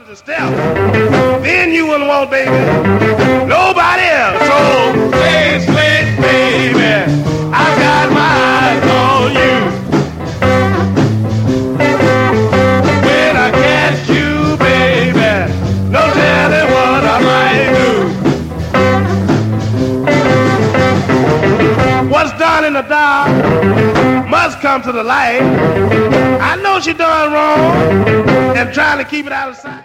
the step, then you wouldn't want, baby, nobody else. So, say, sweet baby, I got my eyes on you. When I catch you, baby, no telling what I might do. What's done in the dark must come to the light. I know she done wrong and trying to keep it out of sight.